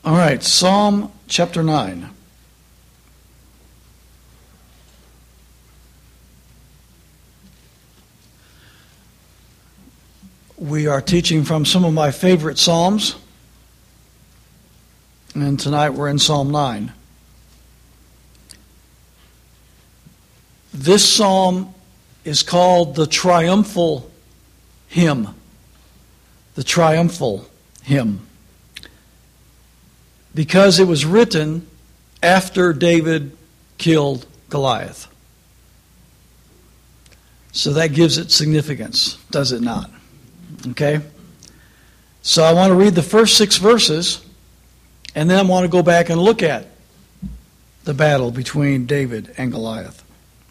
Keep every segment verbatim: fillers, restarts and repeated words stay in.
All right, Psalm chapter nine. We are teaching from some of my favorite Psalms, and tonight we're in Psalm nine. This psalm is called the triumphal hymn. The triumphal hymn. Because it was written after David killed Goliath. So that gives it significance, does it not? Okay? So I want to read the first six verses, and then I want to go back and look at the battle between David and Goliath.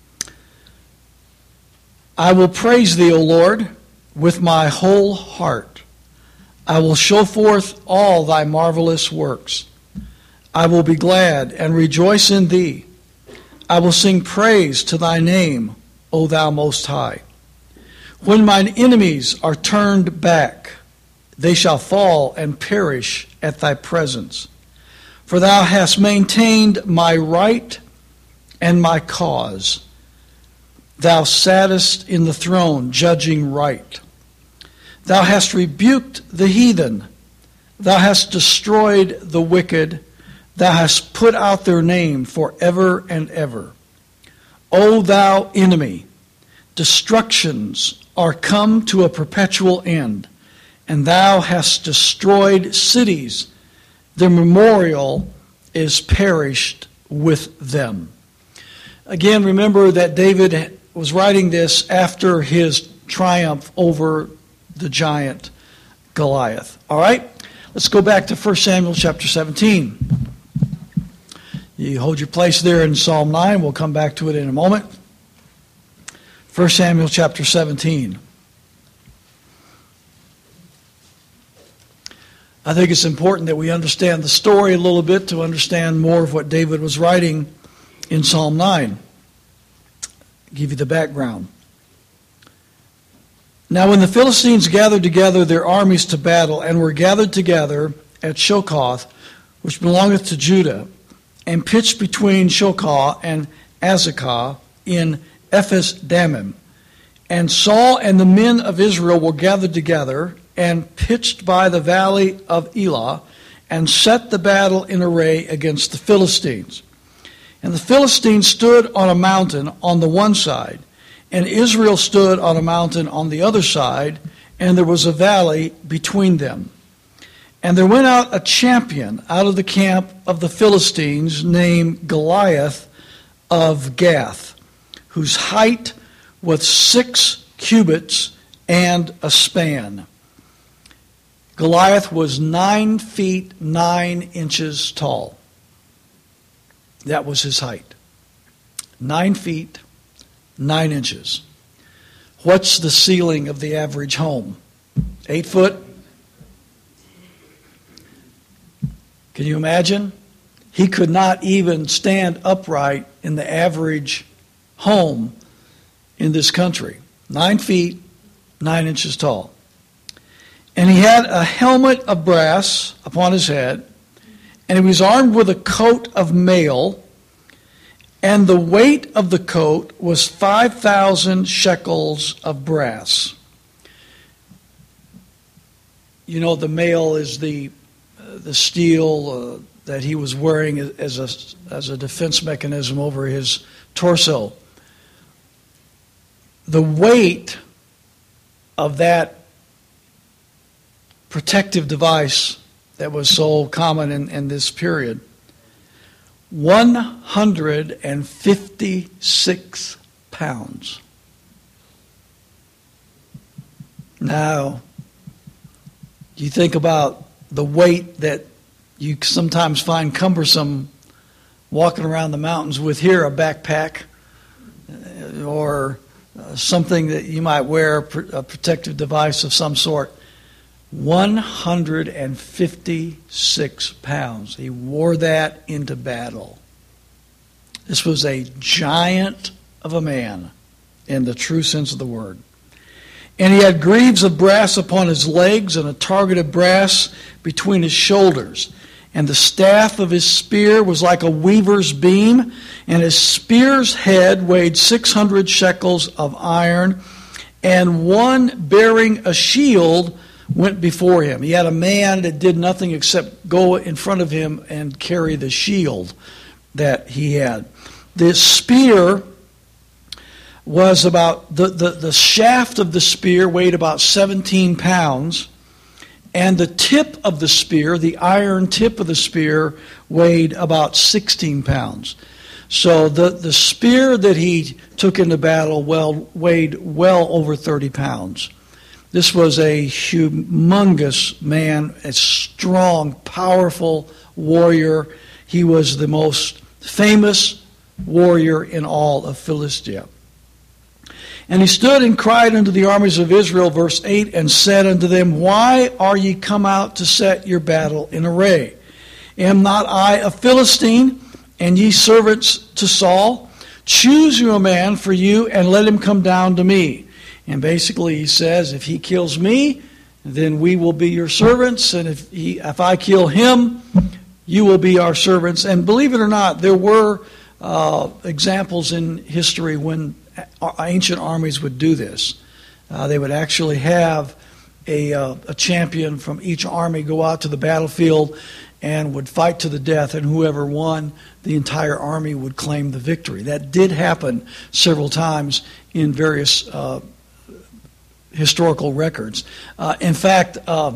I will praise thee, O Lord, with my whole heart. I will show forth all thy marvelous works. I will be glad and rejoice in thee. I will sing praise to thy name, O thou most high. When mine enemies are turned back, they shall fall and perish at thy presence. For thou hast maintained my right and my cause. Thou sattest in the throne, judging right. Thou hast rebuked the heathen. Thou hast destroyed the wicked. Thou hast put out their name forever and ever. O thou enemy, destructions are come to a perpetual end, and thou hast destroyed cities. Their memorial is perished with them. Again, remember that David was writing this after his triumph over the giant Goliath. All right? Let's go back to First Samuel chapter seventeen. You hold your place there in Psalm nine. We'll come back to it in a moment. First Samuel chapter seventeen. I think it's important that we understand the story a little bit to understand more of what David was writing in Psalm nine. I'll give you the background. Now when the Philistines gathered together their armies to battle, and were gathered together at Shokoth, which belongeth to Judah, and pitched between Shokah and Azekah in Ephes-dammim. And Saul and the men of Israel were gathered together, and pitched by the valley of Elah, and set the battle in array against the Philistines. And the Philistines stood on a mountain on the one side, and Israel stood on a mountain on the other side, and there was a valley between them. And there went out a champion out of the camp of the Philistines named Goliath of Gath, whose height was six cubits and a span. Goliath was nine feet nine inches tall. That was his height. Nine feet nine inches. What's the ceiling of the average home? Eight foot? Can you imagine? He could not even stand upright in the average home in this country. Nine feet, nine inches tall. And he had a helmet of brass upon his head, and he was armed with a coat of mail, and the weight of the coat was five thousand shekels of brass. You know, the mail is the the steel uh, that he was wearing as a as a defense mechanism over his torso. The weight of that protective device that was so common in, in this period, one hundred fifty-six pounds. Now, you think about the weight that you sometimes find cumbersome walking around the mountains with here, a backpack or something that you might wear, a protective device of some sort. one hundred fifty-six pounds. He wore that into battle. This was a giant of a man in the true sense of the word. And he had greaves of brass upon his legs and a target of brass between his shoulders. And the staff of his spear was like a weaver's beam, and his spear's head weighed six hundred shekels of iron, and one bearing a shield went before him. He had a man that did nothing except go in front of him and carry the shield that he had. This spear was about, the, the, the shaft of the spear weighed about seventeen pounds, and the tip of the spear, the iron tip of the spear, weighed about sixteen pounds. So the, the spear that he took into battle well weighed well over thirty pounds. This was a humongous man, a strong, powerful warrior. He was the most famous warrior in all of Philistia. And he stood and cried unto the armies of Israel, verse eight, and said unto them, Why are ye come out to set your battle in array? Am not I a Philistine, and ye servants to Saul? Choose you a man for you, and let him come down to me. And basically he says, if he kills me, then we will be your servants, and if he, if I kill him, you will be our servants. And believe it or not, there were uh, examples in history when ancient armies would do this. Uh, they would actually have a, uh, a champion from each army go out to the battlefield and would fight to the death, and whoever won, the entire army would claim the victory. That did happen several times in various uh, historical records. Uh, in fact, uh,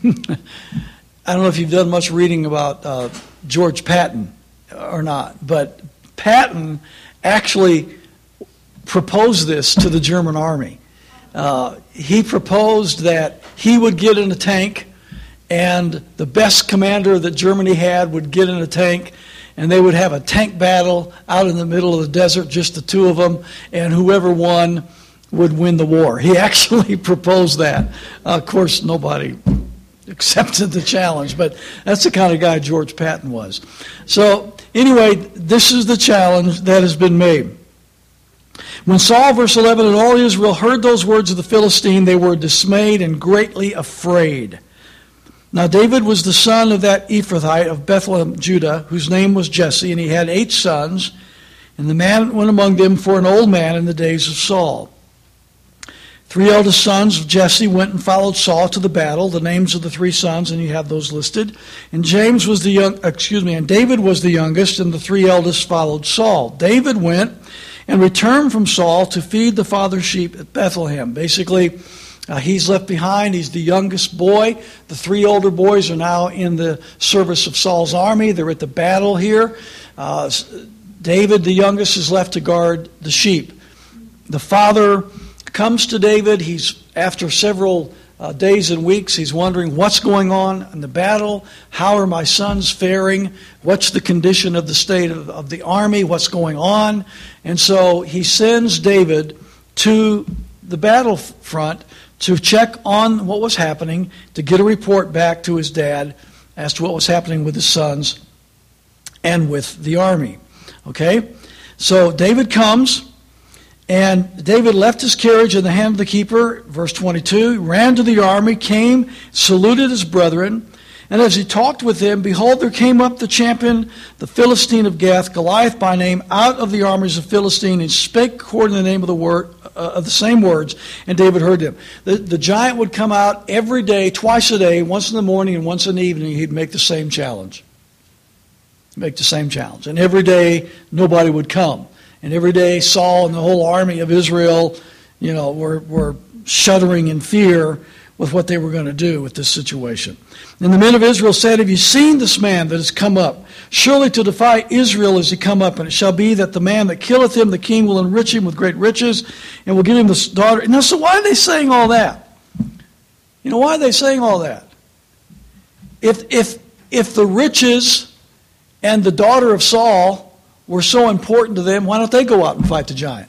I don't know if you've done much reading about uh, George Patton or not, but Patton actually proposed this to the German army. Uh, he proposed that he would get in a tank, and the best commander that Germany had would get in a tank, and they would have a tank battle out in the middle of the desert, just the two of them, and whoever won would win the war. He actually proposed that. Uh, of course, nobody accepted the challenge, but that's the kind of guy George Patton was. So anyway, this is the challenge that has been made. When Saul, verse eleven, and all Israel heard those words of the Philistine, they were dismayed and greatly afraid. Now David was the son of that Ephrathite of Bethlehem, Judah, whose name was Jesse, and he had eight sons, and the man went among them for an old man in the days of Saul. Three eldest sons of Jesse went and followed Saul to the battle, the names of the three sons, and you have those listed. And James was the young, excuse me, and David was the youngest, and the three eldest followed Saul. David went and returned from Saul to feed the father's sheep at Bethlehem. Basically, uh, he's left behind. He's the youngest boy. The three older boys are now in the service of Saul's army. They're at the battle here. Uh, David, the youngest, is left to guard the sheep. The father comes to David. He's, after several uh, days and weeks, he's wondering what's going on in the battle. How are my sons faring? What's the condition of the state of, of the army? What's going on? And so he sends David to the battlefront to check on what was happening, to get a report back to his dad as to what was happening with his sons and with the army. Okay? So David comes. And David left his carriage in the hand of the keeper, verse twenty-two, ran to the army, came, saluted his brethren, and as he talked with them, behold, there came up the champion, the Philistine of Gath, Goliath by name, out of the armies of Philistine, and spake according to the name of the word, uh, of the same words, and David heard them. The, the giant would come out every day, twice a day, once in the morning and once in the evening. He'd make the same challenge. Make the same challenge. And every day, nobody would come. And every day Saul and the whole army of Israel, you know, were, were shuddering in fear with what they were going to do with this situation. And the men of Israel said, Have you seen this man that has come up? Surely to defy Israel is he come up, and it shall be that the man that killeth him, the king will enrich him with great riches, and will give him this daughter. Now, so why are they saying all that? You know, why are they saying all that? If, if, if the riches and the daughter of Saul were so important to them, why don't they go out and fight the giant?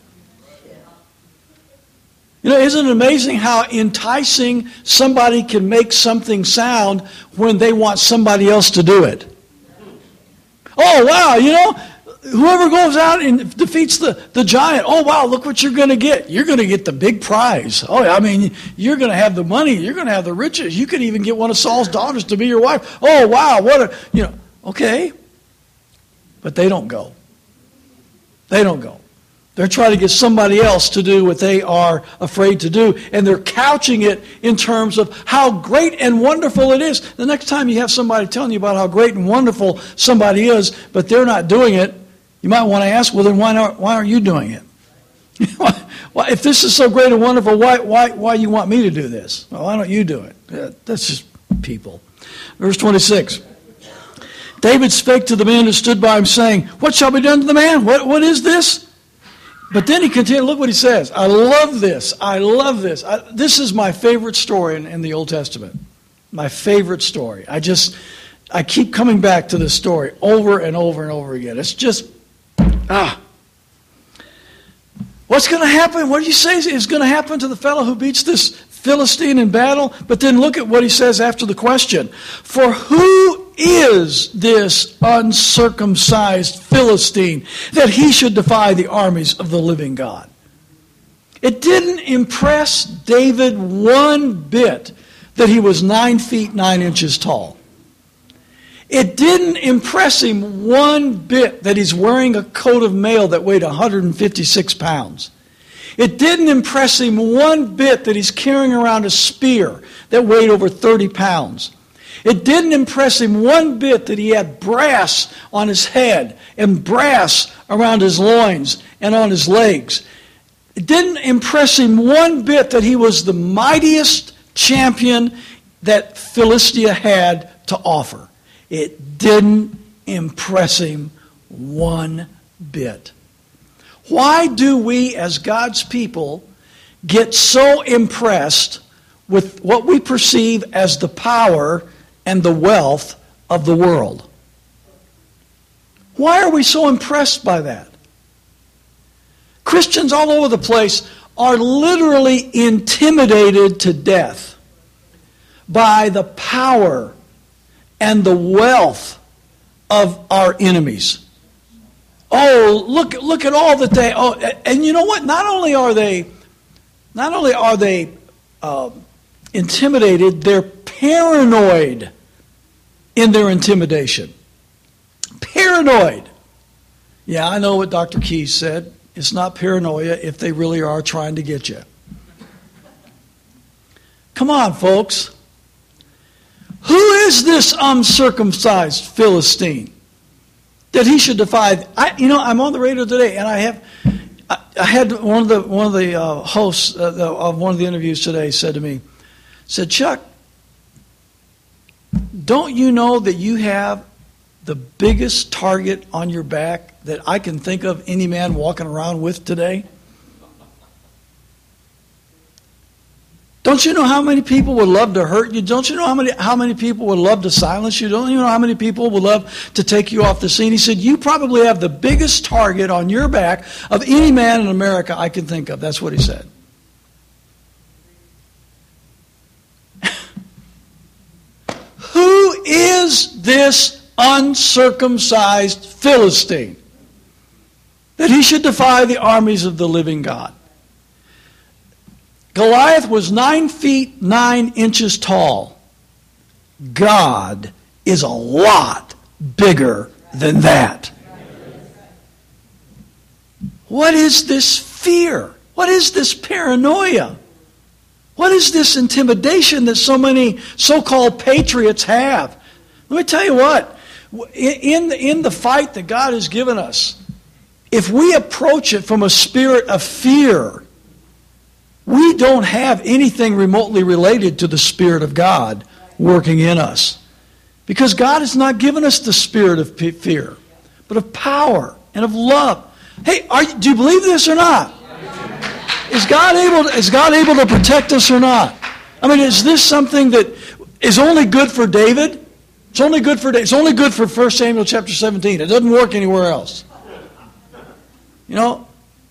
You know, isn't it amazing how enticing somebody can make something sound when they want somebody else to do it? Oh, wow, you know, whoever goes out and defeats the, the giant, oh, wow, look what you're going to get. You're going to get the big prize. Oh, I mean, you're going to have the money. You're going to have the riches. You could even get one of Saul's daughters to be your wife. Oh, wow, what a, you know, okay. But they don't go. They don't go. They're trying to get somebody else to do what they are afraid to do, and they're couching it in terms of how great and wonderful it is. The next time you have somebody telling you about how great and wonderful somebody is, but they're not doing it, you might want to ask, well, then why aren't, why aren't you doing it? Why, if this is so great and wonderful, why, why, why you want me to do this? Well, why don't you do it? Yeah, that's just people. Verse twenty-six. David spake to the men who stood by him, saying, what shall be done to the man? What, what is this? But then he continued, look what he says. I love this. I love this. I, this is my favorite story in, in the Old Testament. My favorite story. I just, I keep coming back to this story over and over and over again. It's just, ah. What's going to happen? What do you say is going to happen to the fellow who beats this Philistine in battle? But then look at what he says after the question. For who is this uncircumcised Philistine that he should defy the armies of the living God? It didn't impress David one bit that he was nine feet nine inches tall. It didn't impress him one bit that he's wearing a coat of mail that weighed one hundred fifty-six pounds. It didn't impress him one bit that he's carrying around a spear that weighed over thirty pounds. It didn't impress him one bit that he had brass on his head and brass around his loins and on his legs. It didn't impress him one bit that he was the mightiest champion that Philistia had to offer. It didn't impress him one bit. Why do we as God's people get so impressed with what we perceive as the power and the wealth of the world? Why are we so impressed by that? Christians all over the place are literally intimidated to death by the power and the wealth of our enemies. Oh, look, look at all that they, oh, and you know what? Not only are they, not only are they uh, intimidated, they're paranoid in their intimidation. Paranoid. Yeah, I know what Doctor Keyes said. It's not paranoia if they really are trying to get you. Come on, folks. Who is this uncircumcised Philistine that he should defy? I, you know, I'm on the radio today, and I have, I, I had one of the one of the uh, hosts uh, the, of one of the interviews today said to me, said, Chuck, don't you know that you have the biggest target on your back that I can think of any man walking around with today? Don't you know how many people would love to hurt you? Don't you know how many how many people would love to silence you? Don't you know how many people would love to take you off the scene? He said, you probably have the biggest target on your back of any man in America I can think of. That's what he said. Who is this uncircumcised Philistine that he should defy the armies of the living God? Goliath was nine feet nine inches tall. God is a lot bigger than that. What is this fear? What is this paranoia? What is this intimidation that so many so-called patriots have? Let me tell you what. In the, in the fight that God has given us, if we approach it from a spirit of fear, we don't have anything remotely related to the Spirit of God working in us. Because God has not given us the spirit of fear, but of power and of love. Hey, are you, do you believe this or not? Is God able to, is God able to protect us or not? I mean, is this something that is only good for David? It's only good for It's only good for First Samuel chapter seventeen. It doesn't work anywhere else. You know,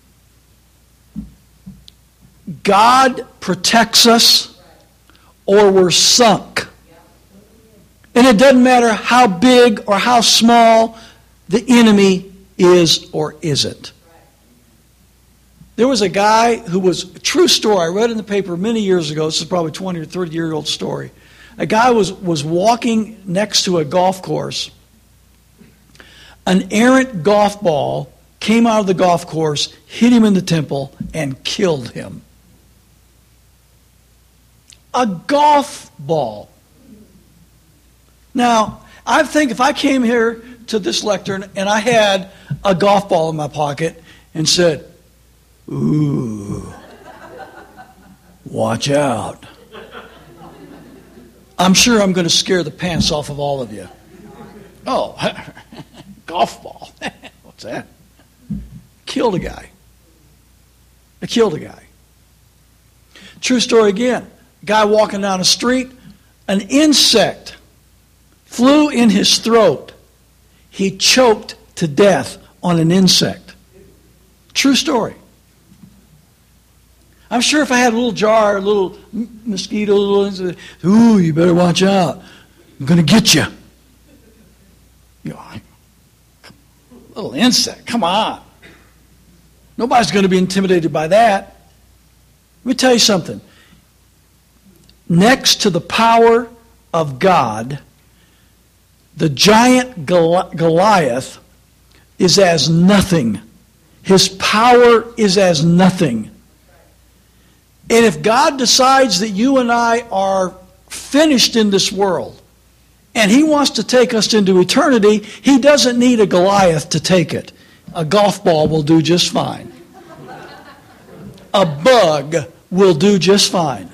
God protects us or we're sunk. And it doesn't matter how big or how small the enemy is or isn't. There was a guy who was, true story, I read in the paper many years ago, this is probably a twenty or thirty year old story. A guy was, was walking next to a golf course. An errant golf ball came out of the golf course, hit him in the temple, and killed him. A golf ball. Now, I think if I came here to this lectern and I had a golf ball in my pocket and said, ooh, watch out, I'm sure I'm going to scare the pants off of all of you. Oh, golf ball. What's that? Killed a guy. I killed a guy. True story again. Guy walking down the street, an insect flew in his throat. He choked to death on an insect. True story. I'm sure if I had a little jar, a little mosquito, a little, ooh, you better watch out. I'm going to get you. You know, little insect, come on. Nobody's going to be intimidated by that. Let me tell you something. Next to the power of God, the giant Goliath is as nothing. His power is as nothing. And if God decides that you and I are finished in this world, and He wants to take us into eternity, He doesn't need a Goliath to take it. A golf ball will do just fine. A bug will do just fine.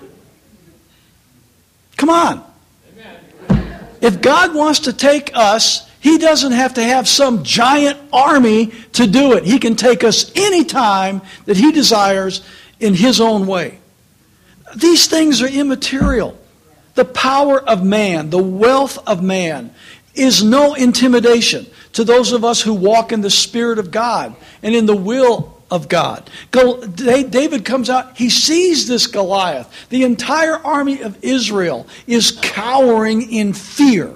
Come on. If God wants to take us, He doesn't have to have some giant army to do it. He can take us anytime that He desires in His own way. These things are immaterial. The power of man, the wealth of man, is no intimidation to those of us who walk in the Spirit of God and in the will of God. David comes out, he sees this Goliath. The entire army of Israel is cowering in fear,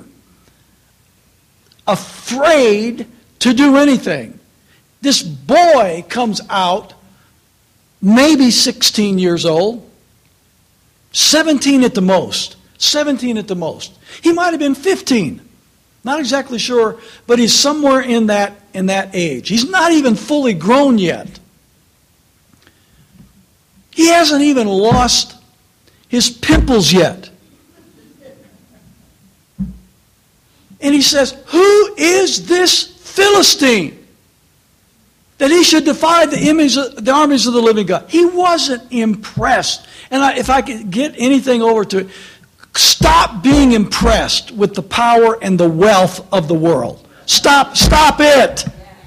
afraid to do anything. This boy comes out, maybe sixteen years old, seventeen at the most. seventeen at the most. He might have been fifteen. Not exactly sure, but he's somewhere in that, in that age. He's not even fully grown yet. He hasn't even lost his pimples yet. And he says, who is this Philistine that he should defy the, image of, the armies of the living God? He wasn't impressed. And I, if I could get anything over to it, stop being impressed with the power and the wealth of the world. Stop, stop it.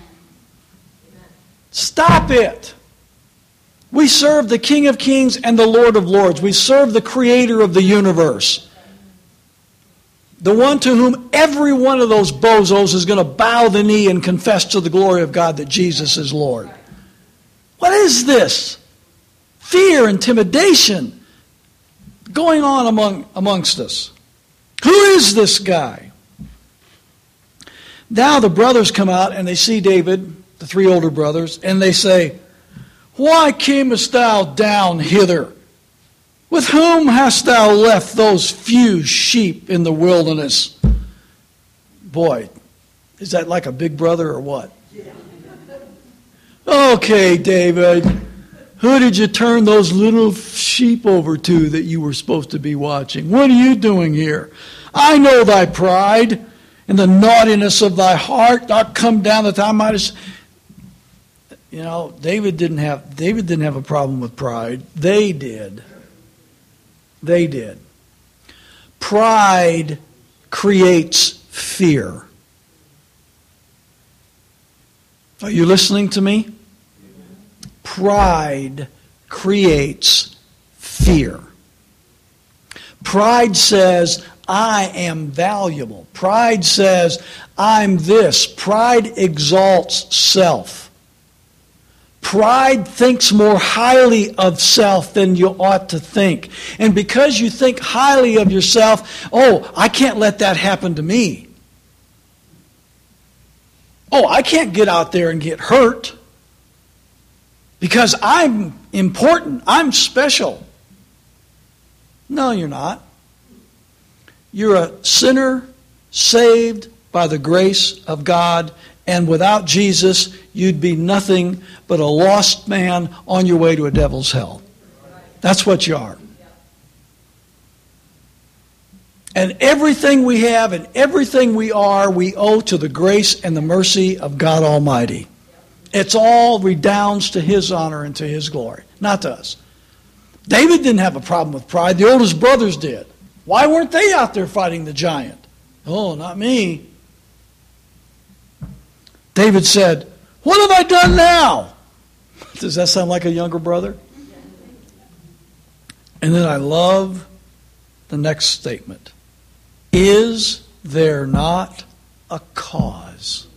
Stop it. We serve the King of Kings and the Lord of Lords. We serve the Creator of the universe. The one to whom every one of those bozos is going to bow the knee and confess to the glory of God that Jesus is Lord. What is this? Fear, intimidation going on among amongst us. Who is this guy? Now the brothers come out and they see David, the three older brothers, and they say, why camest thou down hither? With whom hast thou left those few sheep in the wilderness? Boy, is that like a big brother or what? Okay, David, who did you turn those little sheep over to that you were supposed to be watching? What are you doing here? I know thy pride and the naughtiness of thy heart. Thou come down that thou mightest... You know, David didn't have David didn't have a problem with pride. They did. They did. Pride creates fear. Are you listening to me? Pride creates fear. Pride says, I am valuable. Pride says, I'm this. Pride exalts self. Pride thinks more highly of self than you ought to think. And because you think highly of yourself, oh, I can't let that happen to me. oh, I can't get out there and get hurt because I'm important. I'm special. No, you're not. You're a sinner saved by the grace of God, and without Jesus, you'd be nothing but a lost man on your way to a devil's hell. That's what you are. And everything we have and everything we are, we owe to the grace and the mercy of God Almighty. It's all redounds to His honor and to His glory, not to us. David didn't have a problem with pride. The oldest brothers did. Why weren't they out there fighting the giant? Oh, not me. David said, what have I done now? Does that sound like a younger brother? And then I love the next statement. Is there not a cause?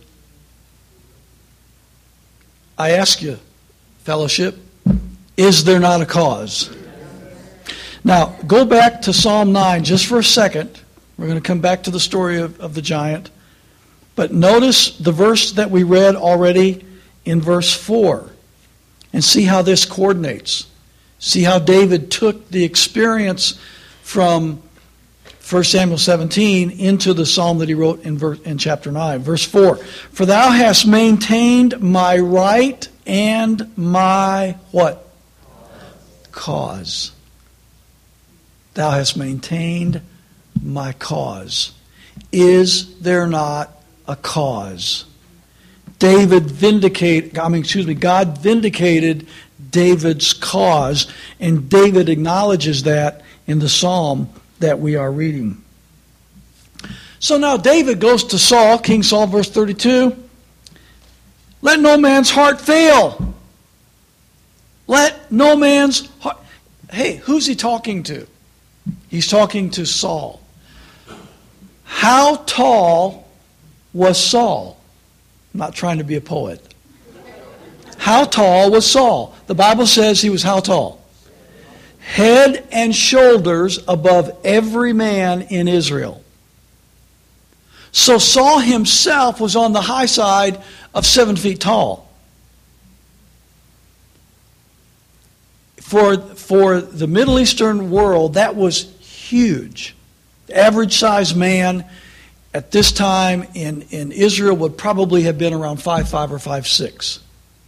I ask you, fellowship, is there not a cause? Now, go back to Psalm nine just for a second. We're going to come back to the story of, of the giant. But notice the verse that we read already in verse four. And see how this coordinates. See how David took the experience from First Samuel seventeen into the psalm that he wrote in, verse, in chapter nine. Verse four. For thou hast maintained my right and my what? Cause. Thou hast maintained my cause. Is there not a cause? David vindicated, I mean, excuse me, God vindicated David's cause, and David acknowledges that in the psalm that we are reading. So now David goes to Saul, King Saul, verse thirty-two. Let no man's heart fail. Let no man's heart. Hey, who's he talking to? He's talking to Saul. How tall was Saul? I'm not trying to be a poet. How tall was Saul? The Bible says he was how tall? Head and shoulders above every man in Israel. So Saul himself was on the high side of seven feet tall. For, for the Middle Eastern world, that was huge. The average sized man at this time in, in Israel would probably have been around five five or five six.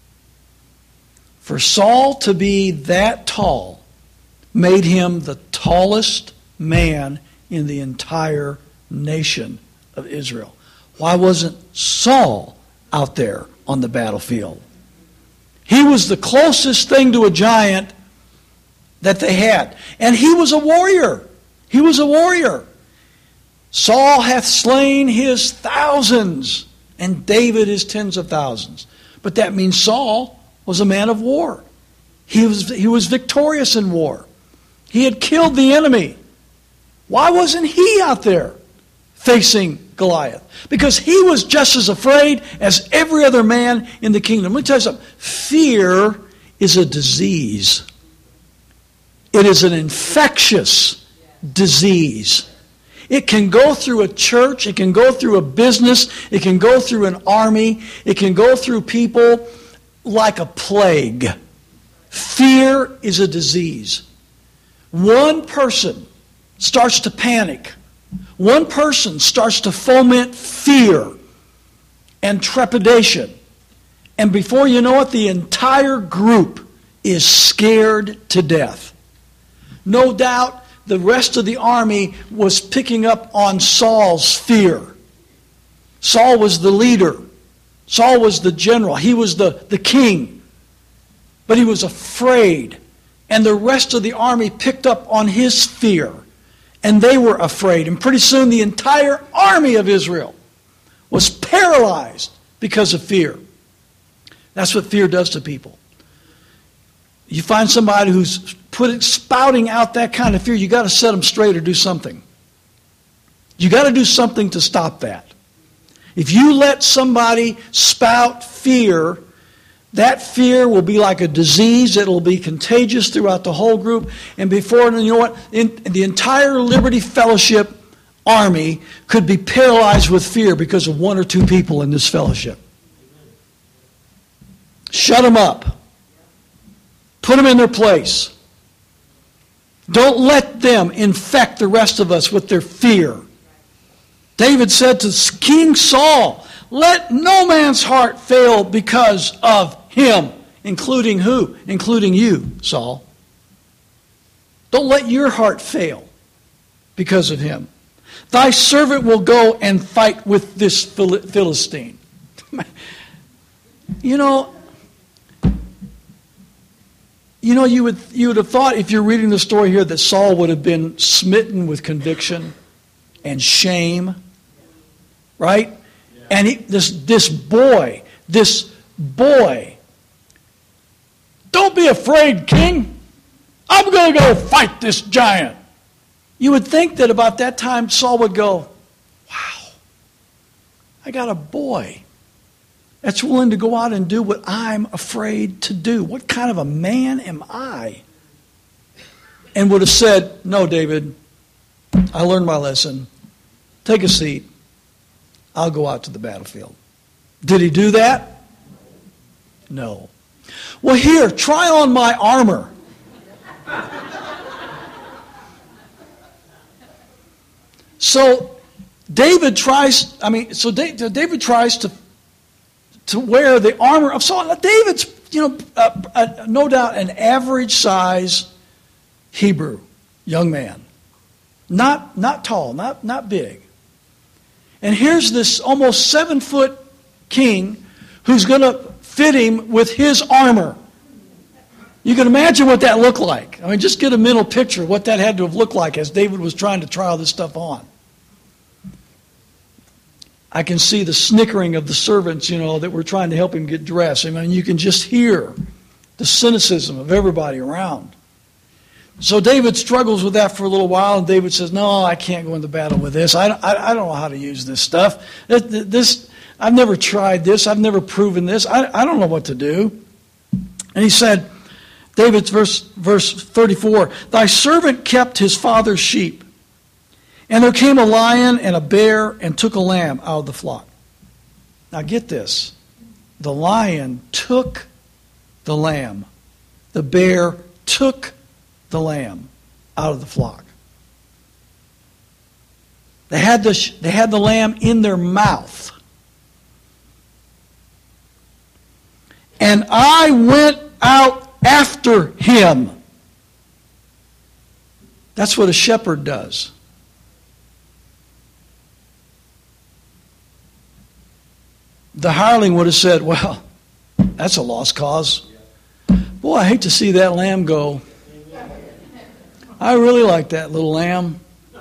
For Saul to be that tall made him the tallest man in the entire nation of Israel. Why wasn't Saul out there on the battlefield? He was the closest thing to a giant that they had. And he was a warrior. He was a warrior. Saul hath slain his thousands, and David his tens of thousands. But that means Saul was a man of war. He was, he was victorious in war. He had killed the enemy. Why wasn't he out there facing Goliath? Because he was just as afraid as every other man in the kingdom. Let me tell you something. Fear is a disease. It is an infectious disease. It can go through a church. It can go through a business. It can go through an army. It can go through people like a plague. Fear is a disease. One person starts to panic. One person starts to foment fear and trepidation. And before you know it, the entire group is scared to death. No doubt the rest of the army was picking up on Saul's fear. Saul was the leader. Saul was the general. He was the, the king. But he was afraid. And the rest of the army picked up on his fear. And they were afraid. And pretty soon the entire army of Israel was paralyzed because of fear. That's what fear does to people. You find somebody who's put it, spouting out that kind of fear, you got to set them straight or do something. You got to do something to stop that. If you let somebody spout fear, that fear will be like a disease. It will be contagious throughout the whole group. And before, you know what? In, the entire Liberty Fellowship army could be paralyzed with fear because of one or two people in this fellowship. Shut them up. Put them in their place. Don't let them infect the rest of us with their fear. David said to King Saul, let no man's heart fail because of him. Including who? Including you, Saul. Don't let your heart fail because of him. Thy servant will go and fight with this Philistine. You know, you know, you would you would have thought if you're reading the story here that Saul would have been smitten with conviction and shame, right? Yeah. And he, this this boy, this boy. Don't be afraid, King. I'm going to go fight this giant. You would think that about that time Saul would go, wow, I got a boy that's willing to go out and do what I'm afraid to do. What kind of a man am I? And would have said, no, David, I learned my lesson. Take a seat. I'll go out to the battlefield. Did he do that? No. Well, here, try on my armor. So David tries, I mean, so David tries to to wear the armor of Saul. Now, David's, you know, uh, uh, no doubt an average size Hebrew young man. Not not tall, not not big. And here's this almost seven foot king who's going to fit him with his armor. You can imagine what that looked like. I mean, just get a mental picture of what that had to have looked like as David was trying to try all this stuff on. I can see the snickering of the servants, you know, that were trying to help him get dressed. I mean, you can just hear the cynicism of everybody around. So David struggles with that for a little while, and David says, no, I can't go into battle with this. I, I, I don't know how to use this stuff. This, this I've never tried this. I've never proven this. I, I don't know what to do. And he said, David's verse, verse thirty-four, thy servant kept his father's sheep, and there came a lion and a bear and took a lamb out of the flock. Now get this. The lion took the lamb. The bear took the lamb out of the flock. They had the, they had the lamb in their mouth. And I went out after him. That's what a shepherd does. The hireling would have said, well, that's a lost cause. Boy, I hate to see that lamb go. I really like that little lamb.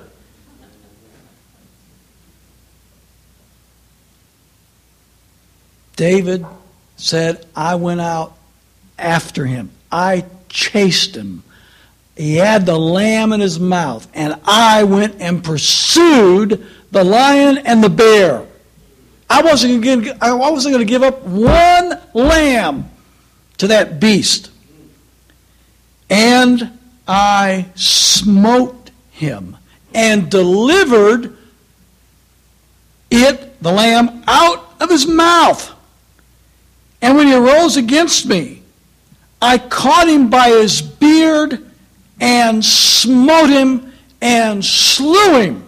David said, I went out after him. I chased him. He had the lamb in his mouth, and I went and pursued the lion and the bear. I wasn't going to, I wasn't going to give up one lamb to that beast. And I smote him and delivered it, the lamb, out of his mouth. And when he arose against me, I caught him by his beard and smote him and slew him.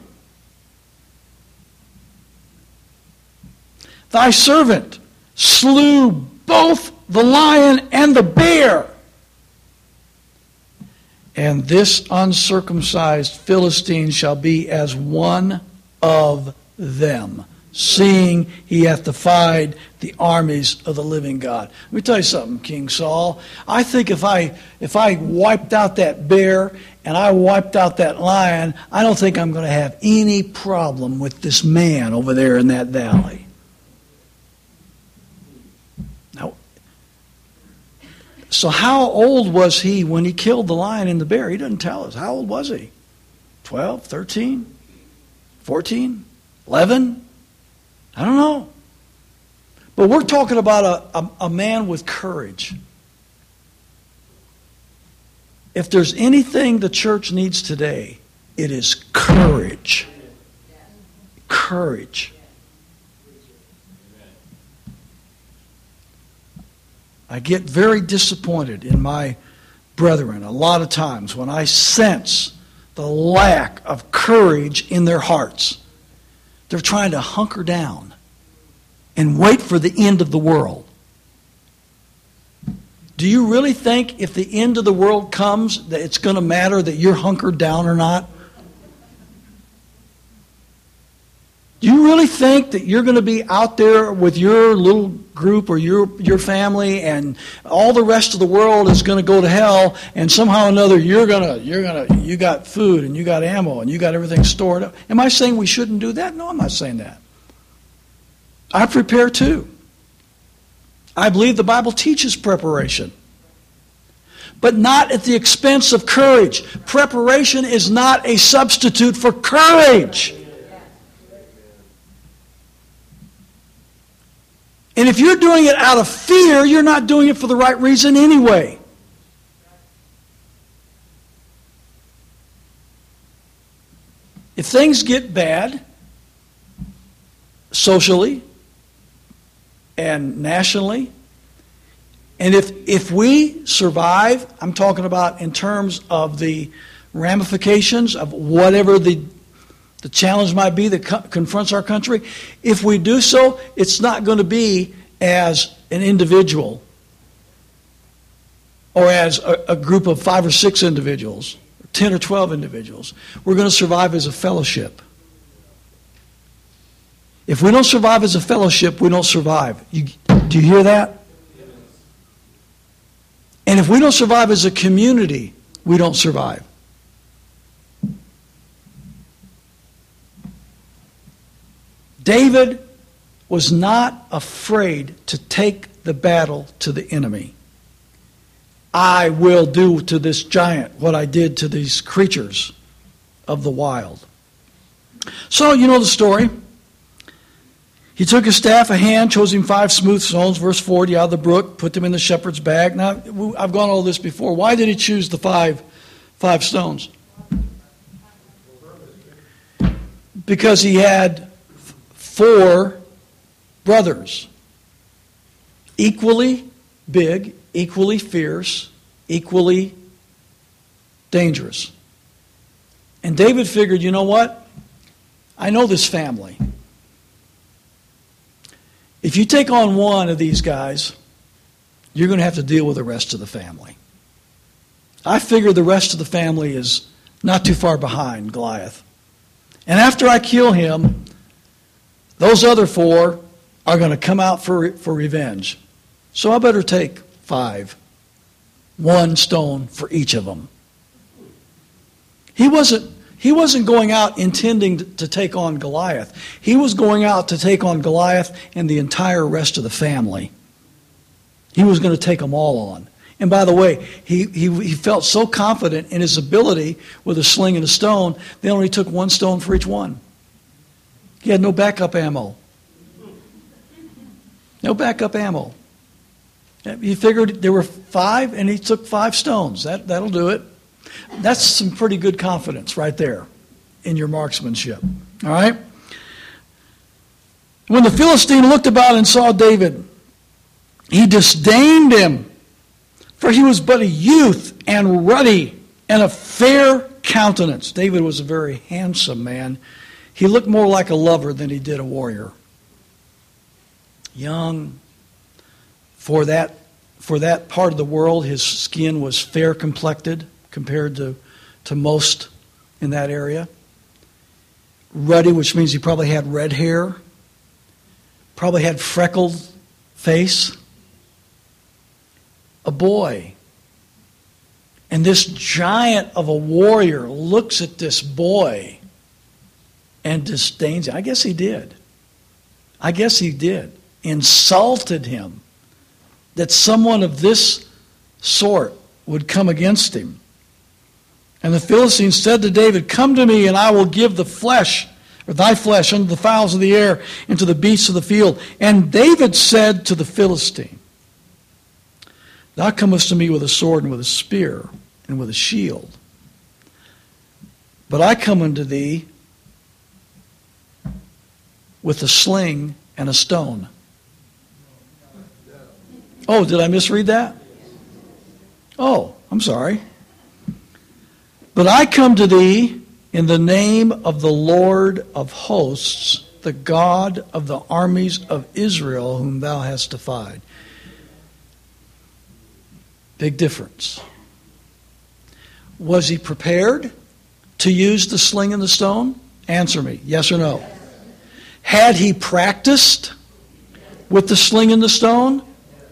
Thy servant slew both the lion and the bear. And this uncircumcised Philistine shall be as one of them, seeing he hath defied the armies of the living God. Let me tell you something, King Saul. I think if I if I wiped out that bear and I wiped out that lion, I don't think I'm going to have any problem with this man over there in that valley. Now, so how old was he when he killed the lion and the bear? He doesn't tell us. How old was he? twelve, thirteen, fourteen, eleven? I don't know. But we're talking about a, a, a man with courage. If there's anything the church needs today, it is courage. Courage. I get very disappointed in my brethren a lot of times when I sense the lack of courage in their hearts. They're trying to hunker down and wait for the end of the world. Do you really think if the end of the world comes that it's going to matter that you're hunkered down or not? Do you really think that you're going to be out there with your little group or your your family and all the rest of the world is going to go to hell and somehow or another you're going to you're going to you got food and you got ammo and you got everything stored up? Am I saying we shouldn't do that? No, I'm not saying that. I prepare too. I believe the Bible teaches preparation. But not at the expense of courage. Preparation is not a substitute for courage. And if you're doing it out of fear, you're not doing it for the right reason anyway. If things get bad, socially and nationally, and if if we survive, I'm talking about in terms of the ramifications of whatever the The challenge might be that co- confronts our country. If we do so, it's not going to be as an individual or as a, a group of five or six individuals, or ten or twelve individuals. We're going to survive as a fellowship. If we don't survive as a fellowship, we don't survive. You, do you hear that? And if we don't survive as a community, we don't survive. David was not afraid to take the battle to the enemy. I will do to this giant what I did to these creatures of the wild. So, you know the story. He took his staff, a hand, chose him five smooth stones, verse forty, out of the brook, put them in the shepherd's bag. Now, I've gone all this before. Why did he choose the five, five stones? Because he had four brothers, equally big, equally fierce, equally dangerous. And David figured, you know what? I know this family. If you take on one of these guys, you're going to have to deal with the rest of the family. I figure the rest of the family is not too far behind Goliath. And after I kill him, those other four are going to come out for, for revenge. So I better take five. One stone for each of them. He wasn't, he wasn't going out intending to take on Goliath. He was going out to take on Goliath and the entire rest of the family. He was going to take them all on. And by the way, he, he, he felt so confident in his ability with a sling and a stone, they only took one stone for each one. He had no backup ammo. No backup ammo. He figured there were five, and he took five stones. That, that'll do it. That's some pretty good confidence right there in your marksmanship. All right? When the Philistine looked about and saw David, he disdained him, for he was but a youth and ruddy and of fair countenance. David was a very handsome man. He looked more like a lover than he did a warrior. Young. For that, for that part of the world, his skin was fair complected compared to, to most in that area. Ruddy, which means he probably had red hair. Probably had freckled face. A boy. And this giant of a warrior looks at this boy and disdains him. I guess he did. I guess he did. Insulted him. That someone of this sort would come against him. And the Philistines said to David, "Come to me, and I will give the flesh, or thy flesh, unto the fowls of the air, and to the beasts of the field." And David said to the Philistine, "Thou comest to me with a sword and with a spear and with a shield. But I come unto thee with a sling and a stone." Oh, did I misread that? Oh, I'm sorry. But I come to thee in the name of the Lord of hosts, the God of the armies of Israel, whom thou hast defied. Big difference. Was he prepared to use the sling and the stone? Answer me, yes or no? Had he practiced with the sling and the stone?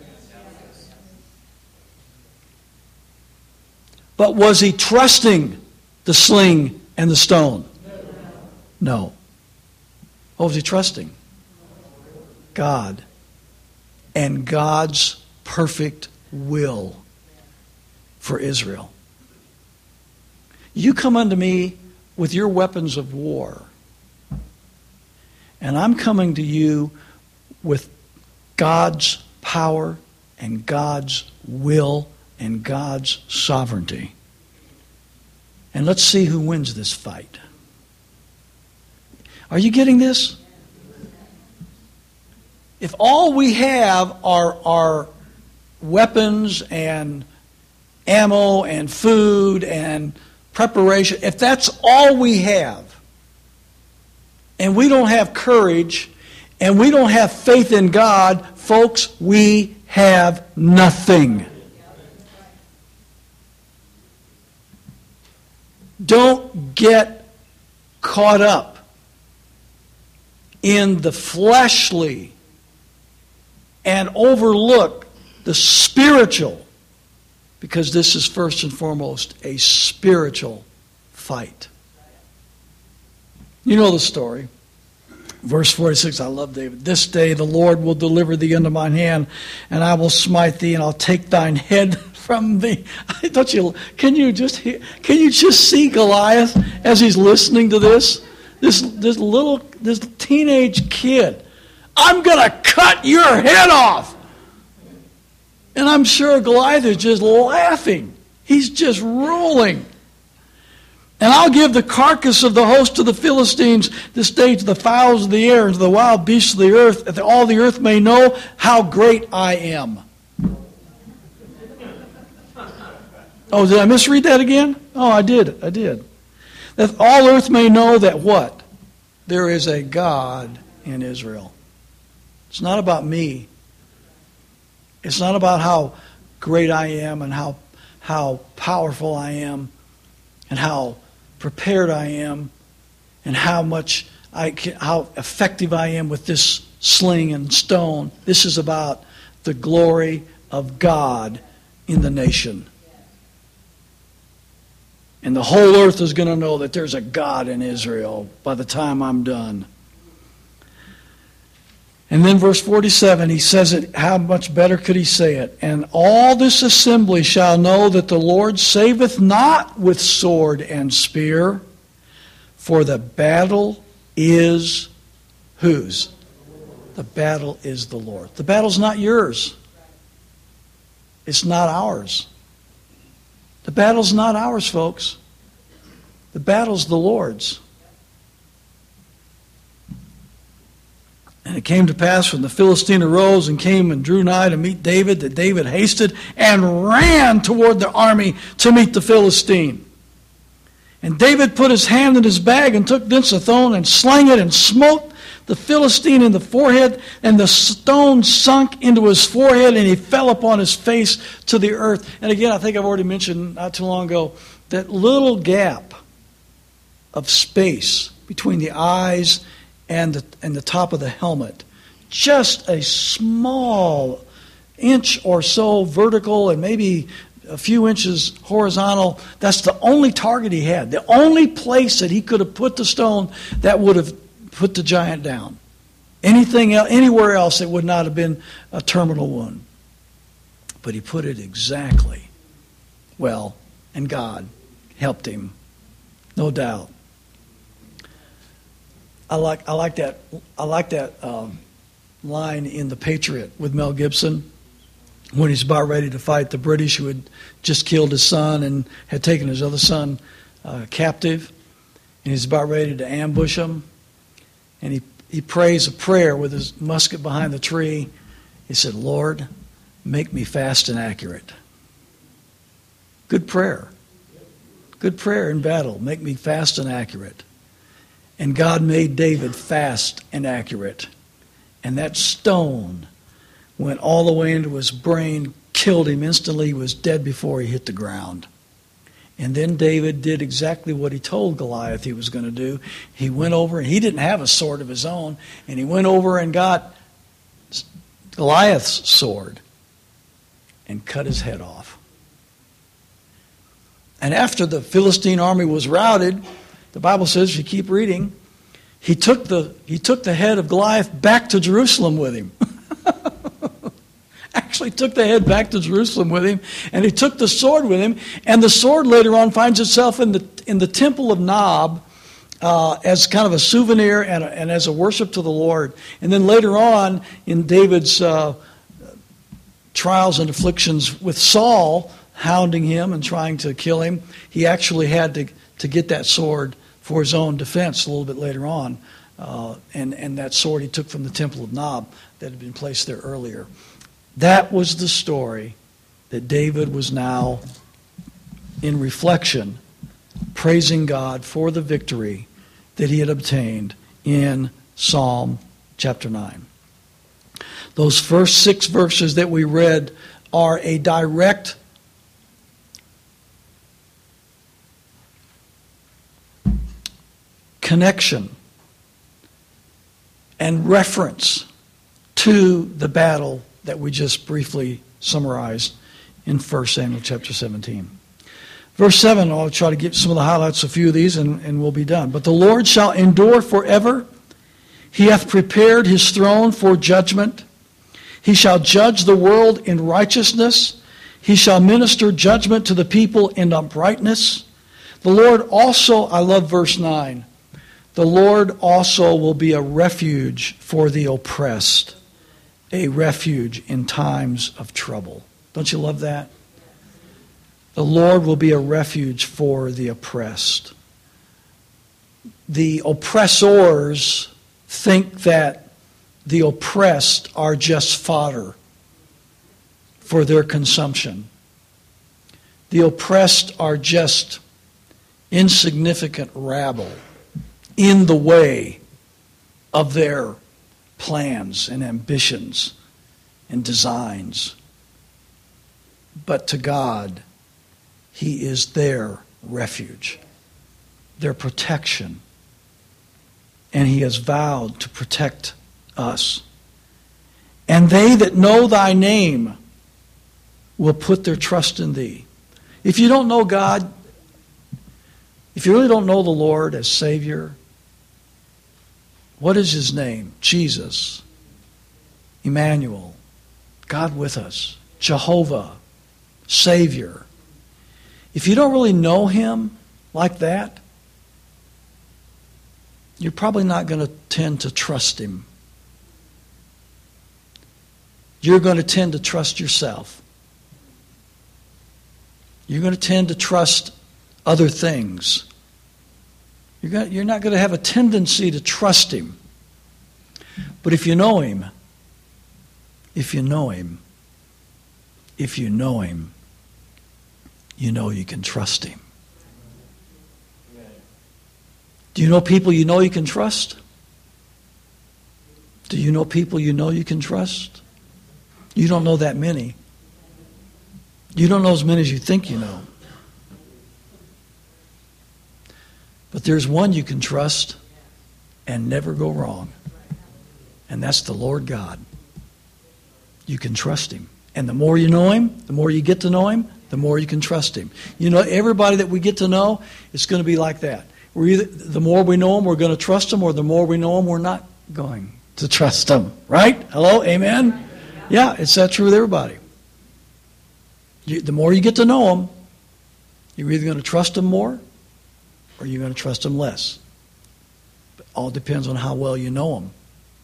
But was he trusting the sling and the stone? No. What was he trusting? God and God's perfect will for Israel. You come unto me with your weapons of war, and I'm coming to you with God's power and God's will and God's sovereignty. And let's see who wins this fight. Are you getting this? If all we have are, are weapons and ammo and food and preparation, if that's all we have, and we don't have courage, and we don't have faith in God, folks, we have nothing. Don't get caught up in the fleshly and overlook the spiritual, because this is first and foremost a spiritual fight. You know the story. Verse forty-six, I love David. This day the Lord will deliver thee into mine hand, and I will smite thee, and I'll take thine head from thee. Don't you? Can you just hear, can you just see Goliath as he's listening to this? This this little this teenage kid. I'm gonna cut your head off. And I'm sure Goliath is just laughing. He's just rolling. And I'll give the carcass of the host of the Philistines this day to the fowls of the air and to the wild beasts of the earth, that all the earth may know how great I am. Oh, did I misread that again? Oh, I did. I did. That all earth may know that what? There is a God in Israel. It's not about me. It's not about how great I am and how, how powerful I am and how prepared I am and how much I can, how effective I am with this sling and stone. This is about the glory of God in the nation. And the whole earth is going to know that there's a God in Israel by the time I'm done. And then verse forty-seven, he says it, how much better could he say it? And all this assembly shall know that the Lord saveth not with sword and spear, for the battle is whose? The battle is the Lord. The battle's not yours. It's not ours. The battle's not ours, folks. The battle's the Lord's. And it came to pass when the Philistine arose and came and drew nigh to meet David, that David hasted and ran toward the army to meet the Philistine. And David put his hand in his bag and took thence a stone and slang it and smote the Philistine in the forehead, and the stone sunk into his forehead, and he fell upon his face to the earth. And again, I think I've already mentioned not too long ago, that little gap of space between the eyes and the, and the top of the helmet. Just a small inch or so vertical and maybe a few inches horizontal. That's the only target he had. The only place that he could have put the stone that would have put the giant down. Anything else, anywhere else, it would not have been a terminal wound. But he put it exactly well, and God helped him, no doubt. I like I like that I like that um, line in The Patriot with Mel Gibson when he's about ready to fight the British who had just killed his son and had taken his other son uh, captive, and he's about ready to ambush him, and he he prays a prayer with his musket behind the tree. He said, "Lord, make me fast and accurate. Good prayer. Good prayer in battle. Make me fast and accurate. And God made David fast and accurate. And that stone went all the way into his brain, killed him instantly. He was dead before he hit the ground. And then David did exactly what he told Goliath he was going to do. He went over, and he didn't have a sword of his own, and he went over and got Goliath's sword and cut his head off. And after the Philistine army was routed, the Bible says, if you keep reading, he took the he took the head of Goliath back to Jerusalem with him. Actually took the head back to Jerusalem with him, and he took the sword with him, and the sword later on finds itself in the in the temple of Nob uh, as kind of a souvenir and, a, and as a worship to the Lord. And then later on in David's uh, trials and afflictions with Saul hounding him and trying to kill him, he actually had to, to get that sword for his own defense a little bit later on. Uh, and, and that sword he took from the temple of Nob that had been placed there earlier. That was the story that David was now, in reflection, praising God for the victory that he had obtained in Psalm chapter nine. Those first six verses that we read are a direct connection and reference to the battle that we just briefly summarized in First Samuel chapter seventeen. Verse seven, I'll try to get some of the highlights, a few of these, and, and we'll be done. But the Lord shall endure forever. He hath prepared his throne for judgment. He shall judge the world in righteousness. He shall minister judgment to the people in uprightness. The Lord also, I love verse nine, the Lord also will be a refuge for the oppressed, a refuge in times of trouble. Don't you love that? The Lord will be a refuge for the oppressed. The oppressors think that the oppressed are just fodder for their consumption. The oppressed are just insignificant rabble in the way of their plans and ambitions and designs. But to God, He is their refuge, their protection. And He has vowed to protect us. And they that know thy name will put their trust in thee. If you don't know God, if you really don't know the Lord as Savior, what is His name? Jesus, Emmanuel, God with us, Jehovah, Savior. If you don't really know Him like that, you're probably not going to tend to trust Him. You're going to tend to trust yourself. You're going to tend to trust other things. You're, going to, you're not going to have a tendency to trust Him. But if you know Him, if you know Him, if you know Him, you know you can trust Him. Do you know people you know you can trust? Do you know people you know you can trust? You don't know that many. You don't know as many as you think you know. But there's one you can trust and never go wrong. And that's the Lord God. You can trust Him. And the more you know Him, the more you get to know Him, the more you can trust Him. You know, everybody that we get to know, it's going to be like that. We're either, the more we know Him, we're going to trust Him, or the more we know Him, we're not going to trust Him. Right? Hello? Amen? Yeah, it's that true with everybody. You, the more you get to know Him, you're either going to trust Him more, or you're going to trust Him less. It all depends on how well you know Him.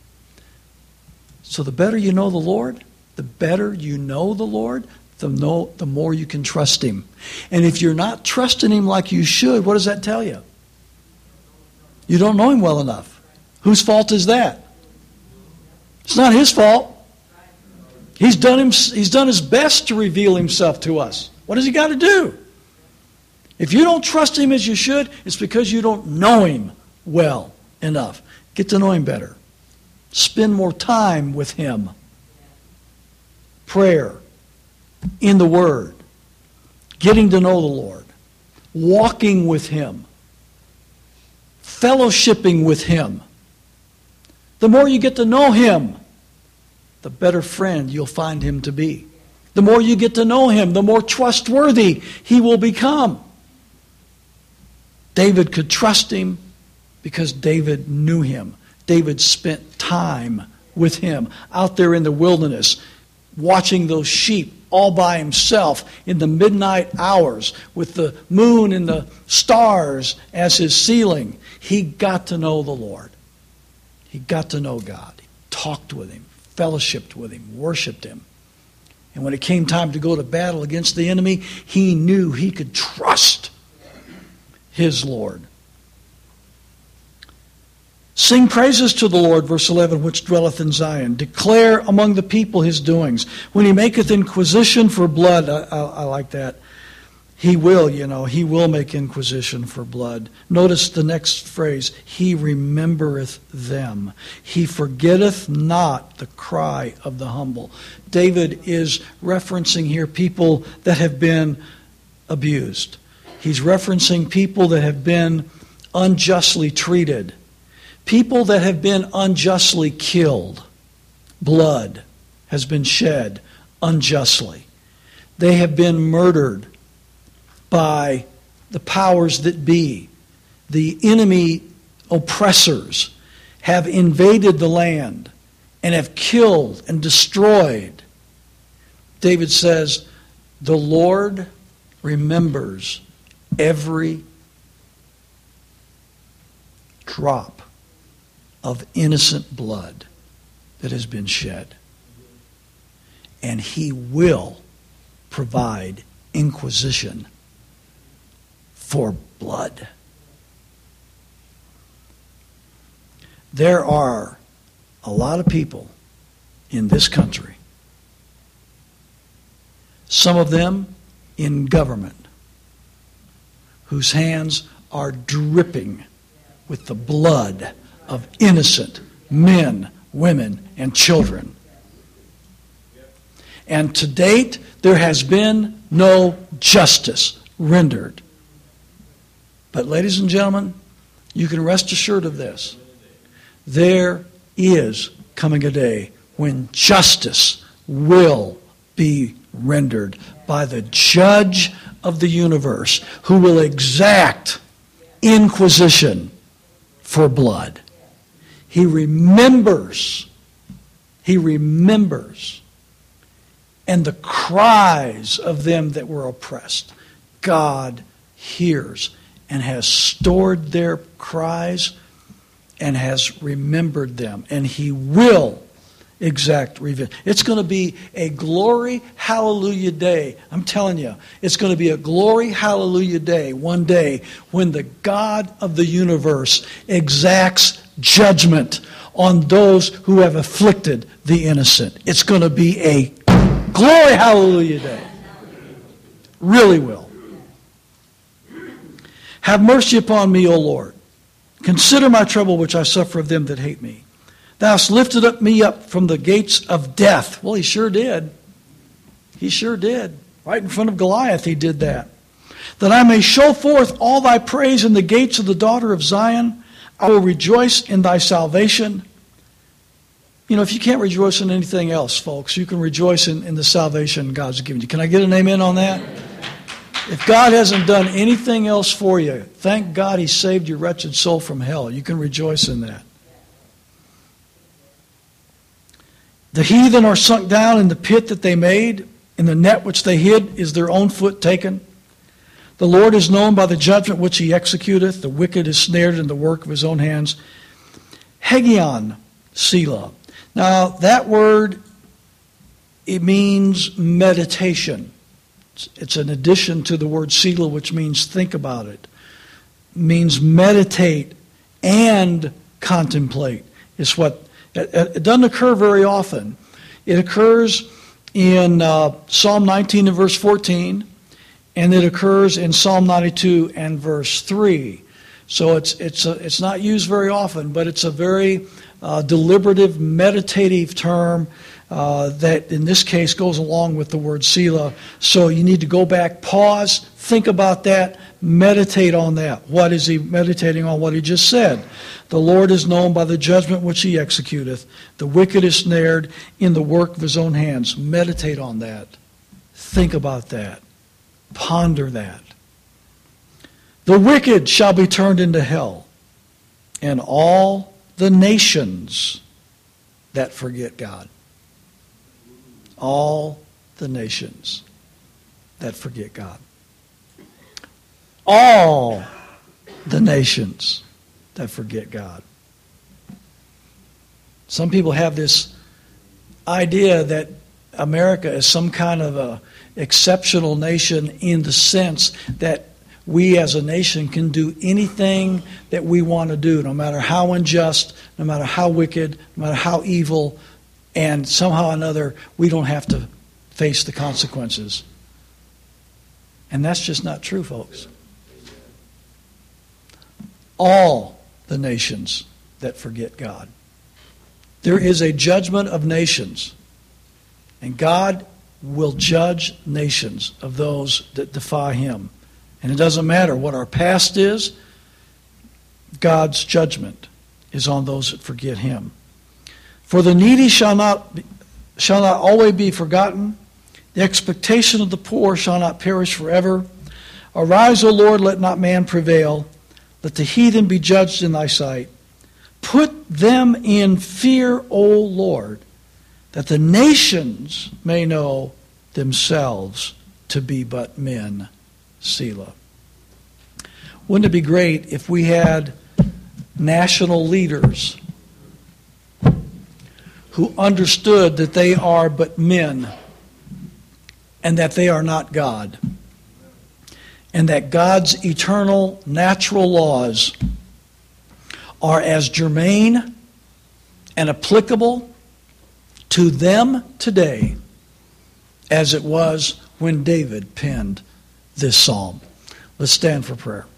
So the better you know the Lord, the better you know the Lord, the, know, the more you can trust Him. And if you're not trusting Him like you should, what does that tell you? You don't know Him well enough. Whose fault is that? It's not His fault. He's done, him, he's done his best to reveal himself to us. What has he got to do? If you don't trust him as you should, it's because you don't know him well enough. Get to know him better. Spend more time with him. Prayer, in the Word, getting to know the Lord, walking with him, fellowshipping with him. The more you get to know him, the better friend you'll find him to be. The more you get to know him, the more trustworthy he will become. David could trust him because David knew him. David spent time with him out there in the wilderness, watching those sheep all by himself in the midnight hours with the moon and the stars as his ceiling. He got to know the Lord. He got to know God. He talked with him, fellowshiped with him, worshiped him. And when it came time to go to battle against the enemy, he knew he could trust his Lord. Sing praises to the Lord, verse eleven, which dwelleth in Zion. Declare among the people his doings. When he maketh inquisition for blood, I, I, I like that. He will, you know, he will make inquisition for blood. Notice the next phrase, he remembereth them. He forgetteth not the cry of the humble. David is referencing here people that have been abused. He's referencing people that have been unjustly treated. People that have been unjustly killed. Blood has been shed unjustly. They have been murdered by the powers that be. The enemy oppressors have invaded the land and have killed and destroyed. David says, the Lord remembers every drop of innocent blood that has been shed. And he will provide inquisition for blood. There are a lot of people in this country, some of them in government, whose hands are dripping with the blood of innocent men, women, and children. And to date, there has been no justice rendered. But ladies and gentlemen, you can rest assured of this. There is coming a day when justice will be rendered by the judge of the universe, who will exact inquisition for blood. He remembers. He remembers. And the cries of them that were oppressed, God hears and has stored their cries and has remembered them. And he will exact revenge. It's going to be a glory hallelujah day. I'm telling you, it's going to be a glory hallelujah day one day when the God of the universe exacts judgment on those who have afflicted the innocent. It's going to be a glory hallelujah day. Really will. Have mercy upon me, O Lord. Consider my trouble which I suffer of them that hate me. Thou hast lifted up me up from the gates of death. Well, he sure did. He sure did. Right in front of Goliath, he did that. That I may show forth all thy praise in the gates of the daughter of Zion. I will rejoice in thy salvation. You know, if you can't rejoice in anything else, folks, you can rejoice in, in the salvation God's given you. Can I get an amen on that? If God hasn't done anything else for you, thank God he saved your wretched soul from hell. You can rejoice in that. The heathen are sunk down in the pit that they made. In the net which they hid is their own foot taken. The Lord is known by the judgment which he executeth. The wicked is snared in the work of his own hands. Hegion, Selah. Now, that word, it means meditation. It's an addition to the word Selah, which means think about it. It means meditate and contemplate. It's what it, it doesn't occur very often. It occurs in uh, Psalm nineteen and verse fourteen, and it occurs in Psalm ninety-two and verse three. So it's it's a, it's not used very often, but it's a very uh, deliberative, meditative term uh, that in this case goes along with the word Selah. So you need to go back, pause, think about that, meditate on that. What is he meditating on? What he just said. The Lord is known by the judgment which he executeth. The wicked is snared in the work of his own hands. Meditate on that. Think about that. Ponder that. The wicked shall be turned into hell, and all the nations that forget God. All the nations that forget God. All the nations that forget God. Some people have this idea that America is some kind of a exceptional nation in the sense that we as a nation can do anything that we want to do, no matter how unjust, no matter how wicked, no matter how evil, and somehow or another we don't have to face the consequences. And that's just not true, folks. All the nations that forget God. There is a judgment of nations, and God will judge nations of those that defy him. And it doesn't matter what our past is, God's judgment is on those that forget him. For the needy shall not, shall not always be forgotten. The expectation of the poor shall not perish forever. Arise, O Lord, let not man prevail. Let the heathen be judged in thy sight. Put them in fear, O Lord, that the nations may know themselves to be but men. Selah. Wouldn't it be great if we had national leaders who understood that they are but men and that they are not God, and that God's eternal natural laws are as germane and applicable to them today as it was when David penned this psalm. Let's stand for prayer.